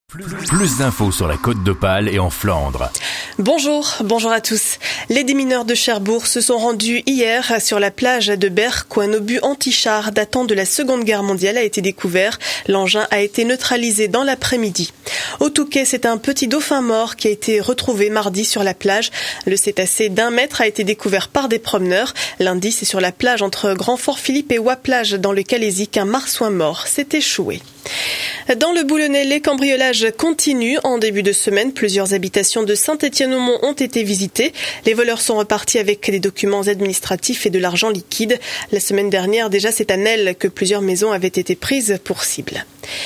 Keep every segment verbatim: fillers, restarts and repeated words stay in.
Plus, plus d'infos sur la Côte d'Opale et en Flandre. Bonjour, bonjour à tous. Les démineurs de Cherbourg se sont rendus hier sur la plage de Berck où un obus anti-char datant de la Seconde Guerre mondiale a été découvert. L'engin a été neutralisé dans l'après-midi. Au Touquet, c'est un petit dauphin mort qui a été retrouvé mardi sur la plage. Le cétacé d'un mètre a été découvert par des promeneurs. Lundi, c'est sur la plage entre Grand-Fort-Philippe et Ouaplage dans le Calaisis qu'un marsouin mort s'est échoué. Dans le Boulonnais, les cambriolages continuent. En début de semaine, plusieurs habitations de Saint-Étienne-au-Mont ont été visitées. Les voleurs sont repartis avec des documents administratifs et de l'argent liquide. La semaine dernière, déjà, c'est à Nesle que plusieurs maisons avaient été prises pour cible.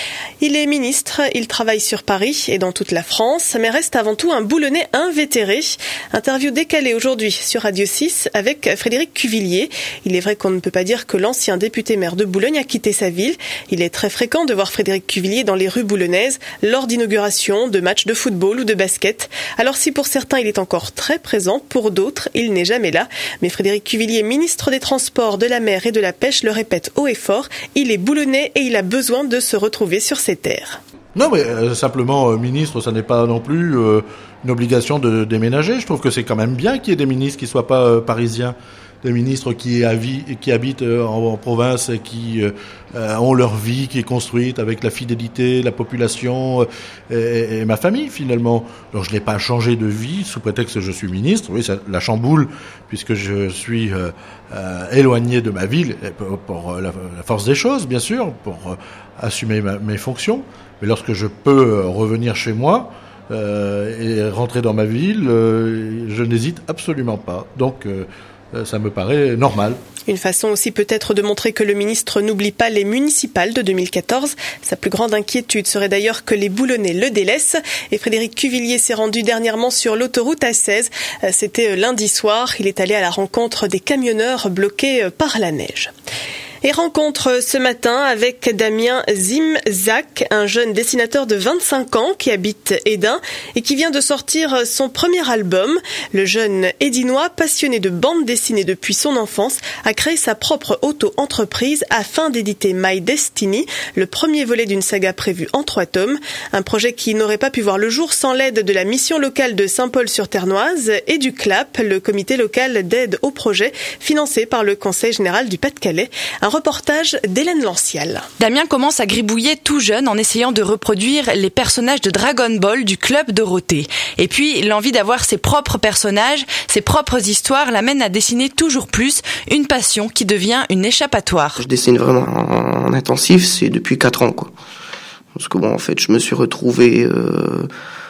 Il est ministre, il travaille sur Paris et dans toute la France, mais reste avant tout un Boulonnais invétéré. Interview décalée aujourd'hui sur Radio six avec Frédéric Cuvillier. Il est vrai qu'on ne peut pas dire que l'ancien député maire de Boulogne a quitté sa ville. Il est très fréquent de voir Frédéric Cuvillier dans les rues boulonnaises lors d'inauguration, de matchs de football ou de basket. Alors si pour certains il est encore très présent, pour d'autres il n'est jamais là. Mais Frédéric Cuvillier, ministre des Transports, de la Mer et de la Pêche, le répète haut et fort, il est boulonnais et il a besoin de se retrouver sur ses terres. Non, mais euh, simplement, euh, ministre, ça n'est pas non plus euh, une obligation de déménager. Je trouve que c'est quand même bien qu'il y ait des ministres qui ne soient pas euh, parisiens. Des ministres qui, avi, qui habitent euh, en, en province et qui euh, ont leur vie qui est construite avec la fidélité, la population euh, et, et ma famille finalement. Donc je n'ai pas changé de vie sous prétexte que je suis ministre. Oui, ça la chamboule puisque je suis euh, euh, éloigné de ma ville pour, pour la, la force des choses, bien sûr, pour euh, assumer ma, mes fonctions. Mais lorsque je peux revenir chez moi euh, et rentrer dans ma ville, euh, je n'hésite absolument pas. Donc euh, ça me paraît normal. Une façon aussi peut-être de montrer que le ministre n'oublie pas les municipales de deux mille quatorze. Sa plus grande inquiétude serait d'ailleurs que les Boulonnais le délaissent. Et Frédéric Cuvillier s'est rendu dernièrement sur l'autoroute A seize. C'était lundi soir. Il est allé à la rencontre des camionneurs bloqués par la neige. Et rencontre ce matin avec Damien Zimzak, un jeune dessinateur de vingt-cinq ans qui habite Hesdin et qui vient de sortir son premier album. Le jeune Hédinois, passionné de bande dessinée depuis son enfance, a créé sa propre auto-entreprise afin d'éditer My Destiny, le premier volet d'une saga prévue en trois tomes. Un projet qui n'aurait pas pu voir le jour sans l'aide de la mission locale de Saint-Paul-sur-Ternoise et du C L A P, le comité local d'aide au projet, financé par le Conseil général du Pas-de-Calais. Un reportage d'Hélène Lancial. Damien commence à gribouiller tout jeune en essayant de reproduire les personnages de Dragon Ball du club Dorothée. Et puis, l'envie d'avoir ses propres personnages, ses propres histoires l'amène à dessiner toujours plus, une passion qui devient une échappatoire. Je dessine vraiment en, en intensif, c'est depuis quatre ans, quoi. Parce que bon, en fait, je me suis retrouvé euh,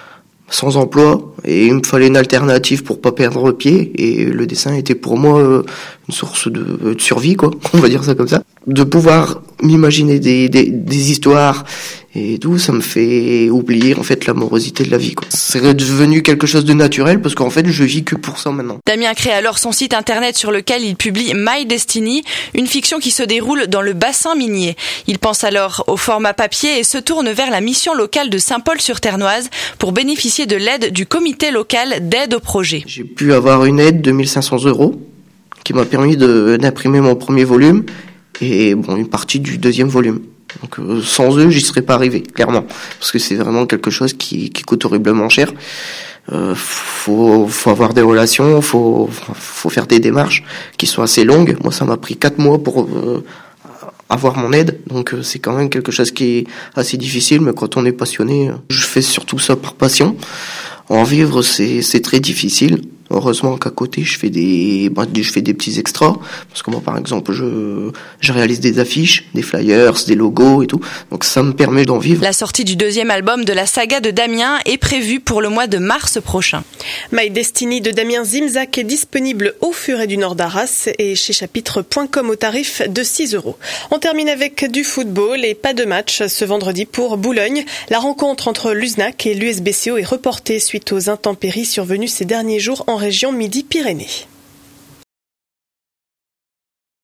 sans emploi et il me fallait une alternative pour pas perdre pied et le dessin était pour moi euh, une source de, de survie, quoi, on va dire ça comme ça. De pouvoir m'imaginer des, des, des histoires et tout, ça me fait oublier en fait l'amorosité de la vie, quoi. C'est devenu quelque chose de naturel parce qu'en fait je vis que pour ça maintenant. Damien crée alors son site internet sur lequel il publie My Destiny, une fiction qui se déroule dans le bassin minier. Il pense alors au format papier et se tourne vers la mission locale de Saint-Paul-sur-Ternoise pour bénéficier de l'aide du comité local d'aide au projet. J'ai pu avoir une aide de mille cinq cents euros qui m'a permis de, d'imprimer mon premier volume et bon une partie du deuxième volume. Donc euh, sans eux, j'y serais pas arrivé, clairement, parce que c'est vraiment quelque chose qui, qui coûte horriblement cher. Euh, faut, faut avoir des relations, faut, faut faire des démarches qui sont assez longues. Moi, ça m'a pris quatre mois pour euh, avoir mon aide, donc euh, c'est quand même quelque chose qui est assez difficile. Mais quand on est passionné, je fais surtout ça par passion. En vivre, c'est, c'est très difficile. Heureusement qu'à côté, je fais des, bah, je fais des petits extras. Parce que moi, par exemple, je, je réalise des affiches, des flyers, des logos et tout. Donc ça me permet d'en vivre. La sortie du deuxième album de la saga de Damien est prévue pour le mois de mars prochain. My Destiny de Damien Zimzak est disponible au Furet du Nord d'Arras et chez chapitre point com au tarif de six euros. On termine avec du football et pas de match ce vendredi pour Boulogne. La rencontre entre l'Uznac et l'U S B C O est reportée suite aux intempéries survenues ces derniers jours en région Midi-Pyrénées.